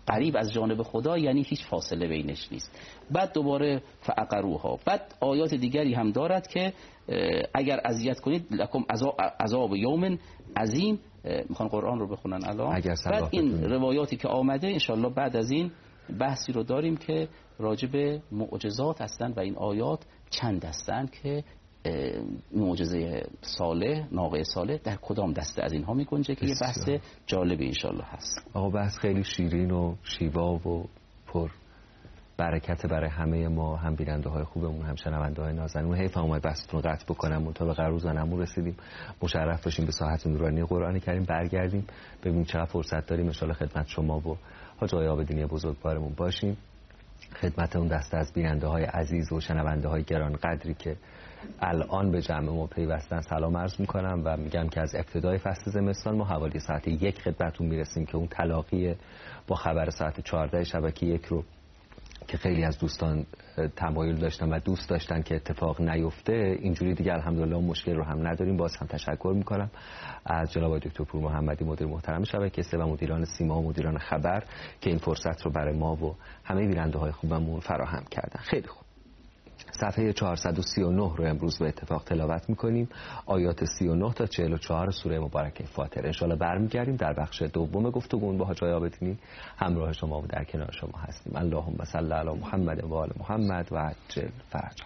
قریب از جانب خدا یعنی هیچ فاصله بینش نیست. بعد دوباره فعقروها، بعد آیات دیگری هم دارد که اگر اذیت کنید لکم عذاب یوم عظیم. میخوان قرآن رو بخونن الان. بعد این روایاتی که آمده انشالله بعد از این بحثی رو داریم که راجع به معجزات هستن و این آیات چند هستن که معجزه صالح، ناقه صالح در کدام دسته از اینها میگنجه که یه بحث جالبی انشالله هست. آقا بحث خیلی شیرین و شیوا و پر برکت برای همه ما، هم بیننده های خوبمون هم شنونده های نازنین. حیف اومد بحثتون رو قطع بکنم تا به قرار زنمون رسیدیم. مشرف باشیم به ساحت نورانی قرآن کریم، برگردیم ببینیم چقدر فرصت داریم ان شاءالله خدمت شما و حاج آقای عابدینی بزرگوارمون باشیم. خدمت اون دسته از بیننده های عزیز و شنونده های گران قدری که الان به جمع ما پیوستن سلام عرض میکنم و میگم که از ابتدای فصل زمستان ما حوالی ساعت یک خدمتتون میرسیم که اون تلاقی با خبر ساعت چهارده شبکه یک رو که خیلی از دوستان تمایل داشتن و دوست داشتن که اتفاق نیفته، اینجوری دیگه الحمدلله اون مشکل رو هم نداریم. باز هم تشکر میکنم از جناب دکتر پور محمدی مدیر محترم شبکه سه و مدیران سیما و مدیران خبر که این فرصت رو برای ما و همه بیننده های خوبمون فراهم کردن. خیلی خوب، صفحه چهارصد و سی و نه رو امروز به اتفاق تلاوت میکنیم، آیات سی و نه تا چهل و چهار سوره مبارکه فاطر. انشالله برمیگردیم در بخش دوم گفتگومون با حاج آقای عابدینی همراه شما و در کنار شما هستیم. اللهم صل علی محمد و آل محمد و عجل فرجا.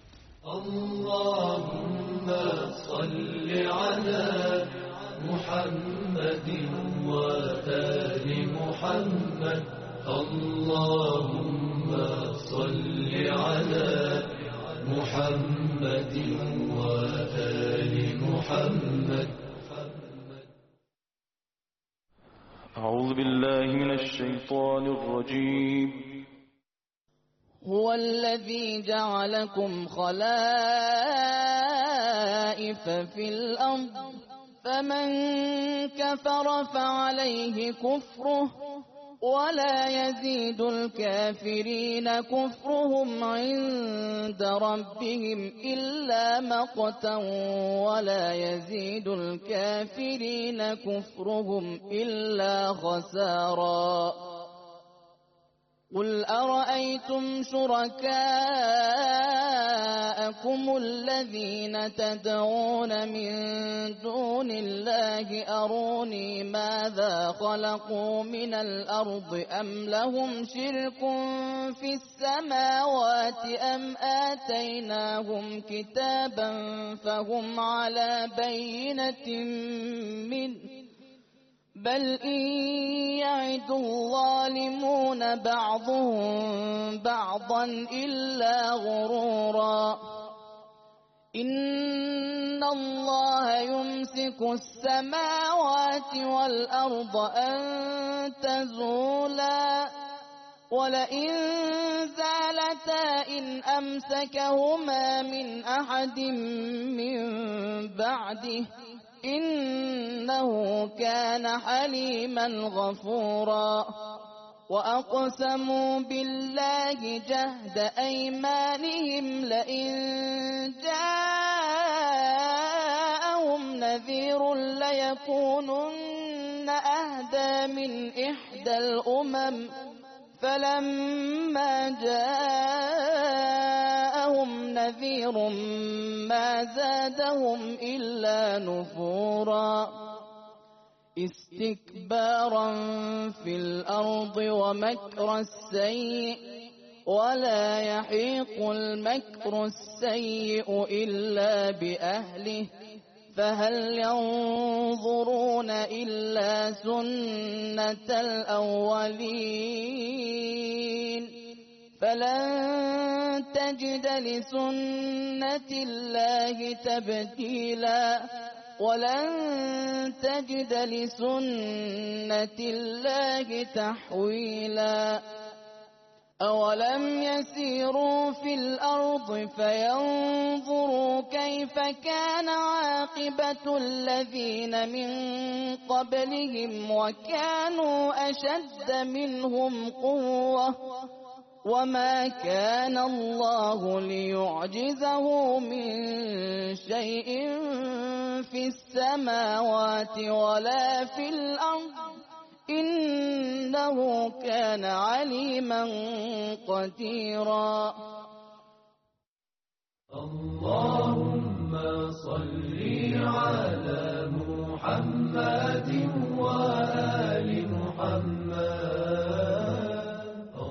اللهم صل علی محمد و آل محمد. اللهم صل علی محمد و آل محمد. أعوذ بالله من الشيطان الرجيم. هو الذي جعلكم خلائف في الأرض فمن كفر فعليه كفره ولا يزيد الكافرين كفرهم عند ربهم إلا مقتا ولا يزيد الكافرين كفرهم إلا خسارا. قل أرأيتم شركاءكم الذين تدعون من دون الله أروني ماذا خلقوا من الأرض أم لهم شرك في السماوات أم آتيناهم كتابا فهم على بينة منه بل إن يعد الظالمون بعضهم بعضا إلا غرورا. إن الله يمسك السماوات والأرض أن تزولا ولئن زالتا إن أمسكهما من أحد من بعده إنه كان حليما غفورا. وأقسموا بالله جهد أيمانهم لئن جاءهم نذير ليكونن أهدى من إحدى الأمم فلما جاءهم نذير ما زادهم إلا نفورا. استكبارا في الأرض ومكر السيء ولا يحيق المكر السيء إلا بأهله فهل ينظرون إلا سنة الأولين فلن تجد لسنة الله تبديلا ولن تجد لسنة الله تحويلا. أولم يسيروا في الأرض فينظروا كيف كان عاقبة الذين من قبلهم وكانوا أشد منهم قوة وما كان الله ليعجزه من شيء في السماوات ولا في الأرض إنه كان عليما قديرا. اللهم صل على محمد وآل محمد.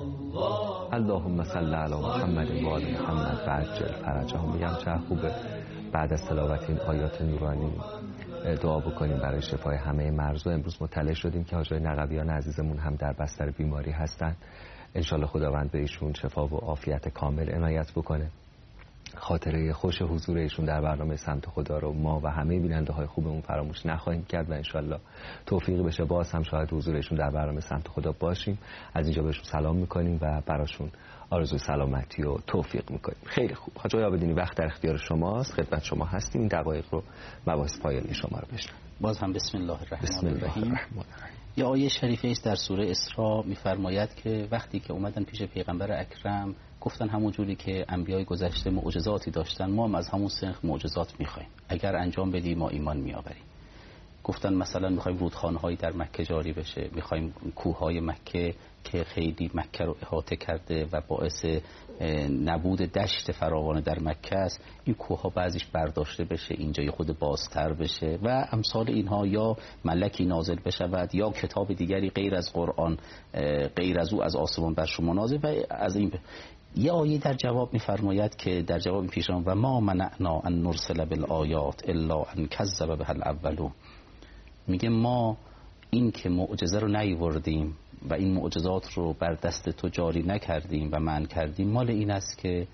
اللهم صل علی محمد و آل محمد و عجل فرجهم. میگم چه خوبه بعد از تلاوت این آیات نورانی دعا بکنیم برای شفای همه مرض. و امروز مطلع شدیم که حاجی نقویان عزیزمون هم در بستر بیماری هستن. انشالله خداوند به ایشون شفا و عافیت کامل عنایت بکنه. خاطره خوش حضور ایشون در برنامه سمت خدا رو ما و همه بیننده های خوبمون فراموش نخواهیم کرد و انشالله توفیق بشه باز هم شاید حضور ایشون در برنامه سمت خدا باشیم. از اینجا بهشون سلام میکنیم و براشون آرزوی سلامتی و توفیق میکنیم. خیلی خوب حاج آقای عابدینی، وقت در اختیار شماست، خدمت شما هستیم. این دقایق رو مباحث پایانی شما رو بشنویم. باز هم بسم الله الرحمن بسم الله الرحیم. الرحمن الرحیم. یه آیه شریفه است در سوره اسراء میفرماید که وقتی که اومدن پیش پیغمبر اکرم گفتن همون جوری که انبیای گذشته معجزاتی داشتن ما هم از همون سنخ معجزات میخوایم، اگر انجام بدی ما ایمان میآوریم. گفتن مثلا میخوایم رودخانه‌هایی در مکه جاری بشه، میخوایم کوههای مکه که خیلی مکه رو احاطه کرده و باعث نبود دشت فراوان در مکه است، این کوهها بعضیش برداشته بشه اینجای خود بازتر بشه و امثال اینها، یا ملکی نازل بشود یا کتاب دیگری غیر از قرآن غیر از او از آسمان بر شما نازل. و از این ب... یه آیه در جواب میفرماید که در جواب پیشان و ما منعنا ان نرسل بالآیات الا ان کذب بها الاولون، میگه ما این که معجزه رو نیاوردیم و این معجزات رو بر دست تو جاری نکردیم و منع کردیم، مال این است که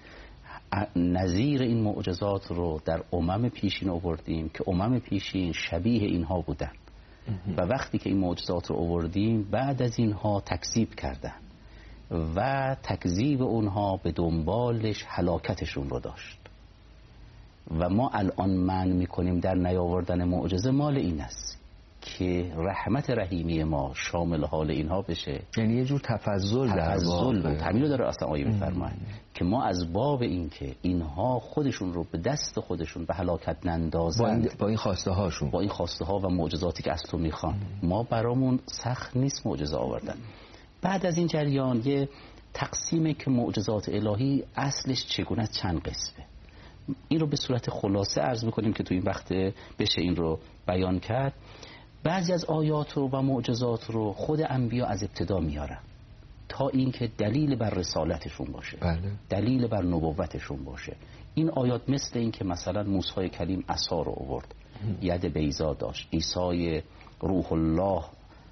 نظیر این معجزات رو در امم پیشین آوردیم که امم پیشین شبیه اینها بودن و وقتی که این معجزات رو آوردیم بعد از اینها تکذیب کردن و تکذیب اونها به دنبالش هلاکتشون رو داشت و ما الان منع میکنیم در نیاوردن معجزه. مال این است که رحمت رحیمی ما شامل حال اینها بشه. یعنی یه جور تفضل در تفضل بود. همین رو داره اصلا آیه میفرماید که ما از باب این که اینها خودشون رو به دست خودشون به هلاکت نندازند با این, با این خواسته هاشون، با این خواسته ها و معجزاتی که از تو میخوان، ما برامون سخت نیست معجزه آوردن. بعد از این جریان یه تقسیمه که معجزات الهی اصلش چگونه چند قسمه. این رو به صورت خلاصه عرض میکنیم که تو این وقت بشه این رو بیان کرد. بعضی از آیات رو و معجزات رو خود انبیا از ابتدا میارن تا اینکه دلیل بر رسالتشون باشه، بله. دلیل بر نبوتشون باشه. این آیات مثل این که مثلا موسی کلیم عصا رو آورد، ید بیضا داشت، عیسی روح الله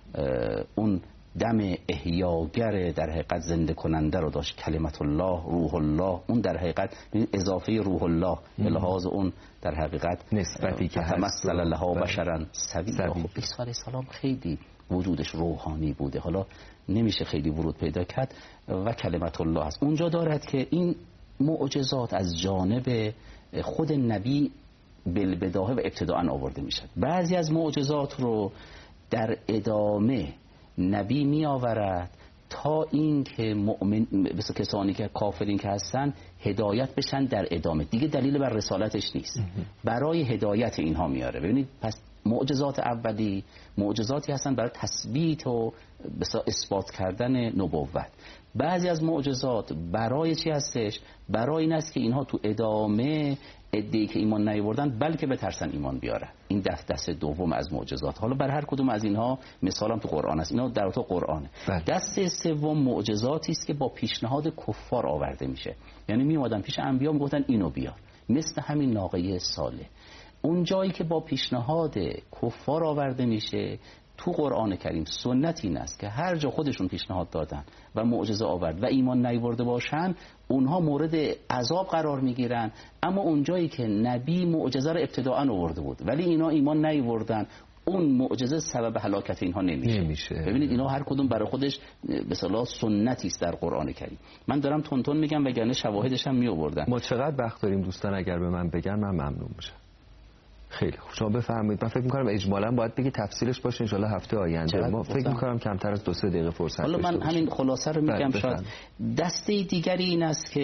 اون دم احیاگر در حقیقت زنده کننده رو داشت، کلمت الله روح الله، اون در حقیقت اضافه روح الله به لحاظ اون در حقیقت نسبتی که تمثل لها بشرا سویا. خب عیسی علیه السلام خیلی وجودش روحانی بوده، حالا نمیشه خیلی ورود پیدا کرد و کلمت الله هست. اونجا دارد که این معجزات از جانب خود نبی بالبداهه و ابتداء آورده میشد. بعضی از معجزات رو در ادامه نبی می آورد تا این که مؤمن مثل کسانی که کافرین که هستن هدایت بشن در ادامه. دیگه دلیل بر رسالتش نیست، برای هدایت اینها میاره. ببینید پس معجزات اولی معجزاتی هستن برای تثبیت و اثبات کردن نبوت. بعضی از معجزات برای چی هستش؟ برای این است که اینها تو ادامه ادعی که ایمان نیاوردن بلکه بترسن ایمان بیارن. این دست دست دوم از معجزات. حالا بر هر کدوم از اینها مثالم تو قرآن است، اینا در تو قرآنه. بله. دست سوم معجزاتی است که با پیشنهاد کفار آورده میشه، یعنی میومدن پیش انبیا میگفتن اینو بیار، مثل همین ناقه صالح. اون جایی که با پیشنهاد کفار آورده میشه تو قرآن کریم سنت این است که هر جا خودشون پیشنهاد دادن و معجزه آورد و ایمان نیاورده باشن اونها مورد عذاب قرار میگیرن. اما اون جایی که نبی معجزه رو ابتداء آورده بود ولی اینا ایمان نیاوردن، اون معجزه سبب هلاکت اینها نمیشه. نمیشه. ببینید اینا هر کدوم برای خودش به اصطلاح سنتی است در قرآن کریم. من دارم تون تون میگم وگرنه شواهدش هم میآوردن. ما چقدر وقت داریم دوستان؟ اگر به من بگن من ممنون میشم. خیلی خوب، شما بفرمایید. من فکر می‌کنم اجمالاً باید بگی تفصیلش باشه ان شاءالله هفته آینده. ما فکر می‌کنم کمتر از دو سه دقیقه فرصت حالا من همین خلاصه رو میگم. شاید دسته دیگری این است که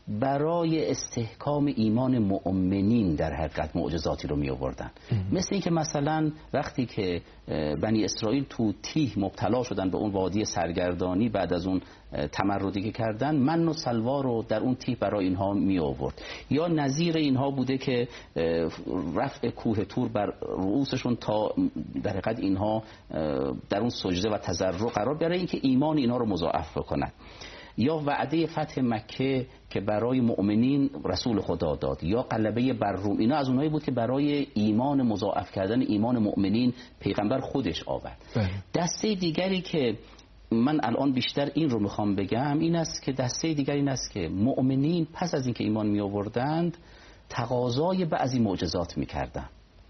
برای استحکام ایمان مؤمنین در حقیقت معجزاتی رو می آوردن. مثل این که مثلا وقتی که بنی اسرائیل تو تیه مبتلا شدن به اون وادی سرگردانی بعد از اون تمردی که کردن، من و سلوا رو در اون تیه برای اینها می آورد. یا نظیر اینها بوده که رفع کوه تور بر رؤوسشون تا در حقیقت اینها در اون سجده و تضرع قرار برای اینکه ایمان اینها رو مضاعف بکنن. یا وعده فتح مکه که برای مؤمنین رسول خدا داد، یا غلبه بر روم، اینا از اونایی بود که برای ایمان مضاعف کردن ایمان مؤمنین پیغمبر خودش آورد. دسته دیگری که من الان بیشتر این رو میخوام بگم این است که دسته دیگری این است که مؤمنین پس از اینکه ایمان می آوردند تقاضای بعضی معجزات میکردن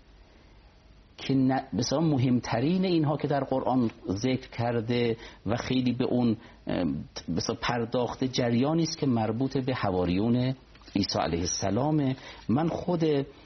که مثلا مهمترین اینها که در قرآن ذکر کرده و خیلی به اون مثلا پرداخته جریانی است که مربوط به حواریون عیسی علیه السلام. من خود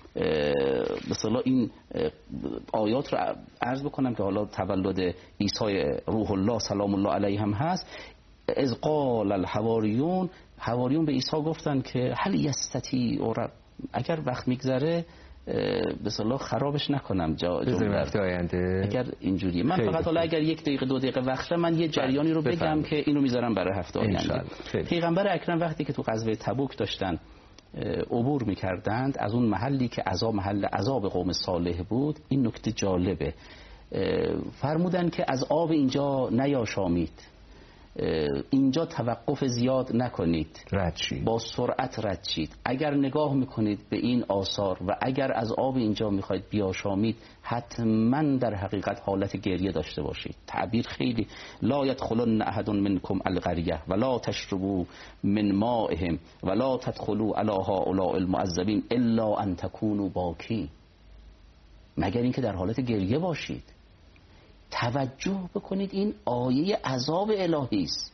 مثلا این آیات رو عرض بکنم که حالا تولد عیسی روح الله سلام الله علیه هم هست. اذ قال الحواریون، حواریون به عیسی گفتن که هل یستطیع رب، اگر وقت میگذره به اصطلاح خرابش نکنم جمله آینده اگر اینجوریه. من فقط حالا اگر یک دقیقه دو دقیقه وقت من یه جریانی رو بگم که اینو میذارم برای هفته آینده. پیغمبر اکرم وقتی که تو غزوه تبوک داشتن عبور میکردند از اون محلی که عذاب محل عذاب قوم صالح بود، این نکته جالبه، فرمودن که از آب اینجا نیاشامید، اینجا توقف زیاد نکنید، رد شید، با سرعت رد شید. اگر نگاه میکنید به این آثار و اگر از آب اینجا میخواید بیاشامید حتما در حقیقت حالت گریه داشته باشید. تعبیر خیلی، لا یدخلن احد منکم القریه ولا تشربوا من مائهم ولا تدخلوا علی هؤلاء المعذبین الا ان تکونوا باکین، مگر اینکه در حالت گریه باشید. توجه بکنید این آیه عذاب الهی است.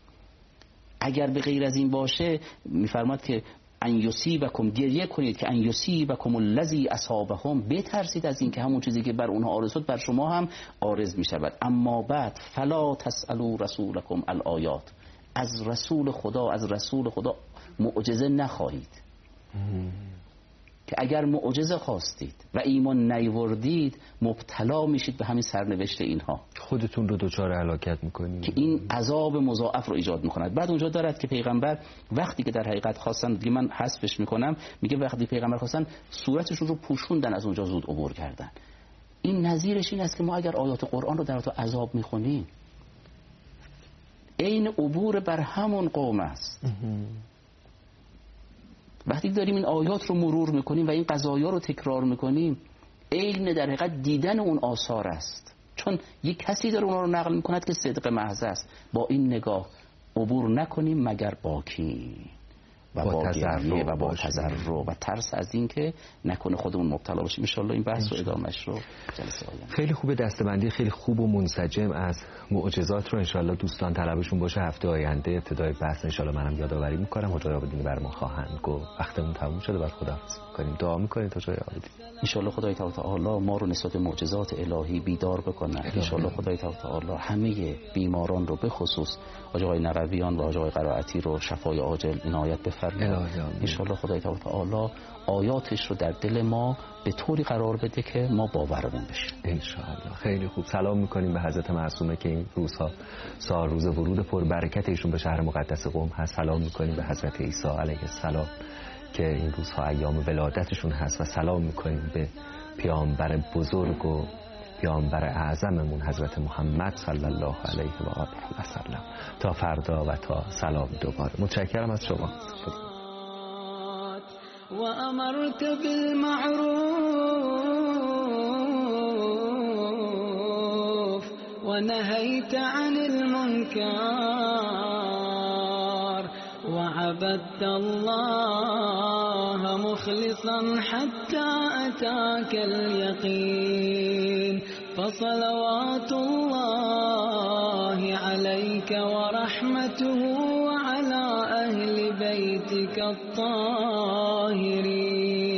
اگر به غیر از این باشه میفرماد که ان یصیبکم، گریه کنید که ان یصیبکم الذی اصابهم، بترسید از این که همون چیزی که بر اونها عارض شد بر شما هم عارض می شود. اما بعد فلا تسألوا رسولکم الآیات، از رسول خدا از رسول خدا معجزه نخواهید که اگر معجزه خواستید و ایمان نیوردید مبتلا میشید به همین سرنوشت اینها، خودتون رو دچار هلاکت میکنید که این عذاب مضاعف رو ایجاد میکند. بعد اونجا دارد که پیغمبر وقتی که در حقیقت خواستن، دیگه من حذفش میکنم، میگه وقتی پیغمبر خواستن صورتشون رو پوشوندن از اونجا زود عبور کردن. این نظیرش این است که ما اگر آیات قرآن رو در حالت عذاب میخونیم این عبور بر همون قوم است. وقتی داریم این آیات رو مرور میکنیم و این قضایا رو تکرار میکنیم عین در حقیقت دیدن اون آثار است، چون یک کسی داره اونا رو نقل میکند که صدق محض است. با این نگاه عبور نکنیم مگر باکی و با تضرع و با تضرع و ترس از این که نکنه خودمون مبتلا باشیم. ان شاء الله این بحث و ادامهش رو جلسه آینده. خیلی خوبه، دسته‌بندی خیلی خوب و منسجم از معجزات رو ان شاء الله دوستان طلبشون باشه هفته آینده ابتدای بحث ان شاء الله منم یادآوری میکنم. حاجی آبادی بر ما خواهند گفت. وقتمون تموم شده، بعد خداحافظی میکنیم. دعا میکنید حاجی آبادی ان شاء الله خدای تعالی ما رو نسبت به معجزات الهی بیدار بکنه. ان شاء الله خدای تعالی همه بیماران رو به خصوص حاجی آقای نقویان و حاجی آقای قرائتی رو شفای عاجل عنایت بفرمایید. ان شاء الله خدای تعالی آیاتش رو در دل ما به طوری قرار بده که ما باورمون بشه ان شاء الله. خیلی خوب. سلام میکنیم به حضرت معصومه که این روزها سال روز ورود پر برکت ایشون به شهر مقدس قم هست. سلام میکنیم به حضرت عیسی علیه السلام که این روزها ایام ولادتشون هست و سلام میکنیم به پیامبر بزرگ و پیامبر اعظممون حضرت محمد صلی الله علیه و آله و سلم. تا فردا و تا سلام دوباره. متشکرم از شما. و امرت بالمعروف و نهیت عن المنکر و عبدت الله مخلصا حتى اتاك اليقين فصلوات الله عليك ورحمته وعلى أهل بيتك الطاهرين.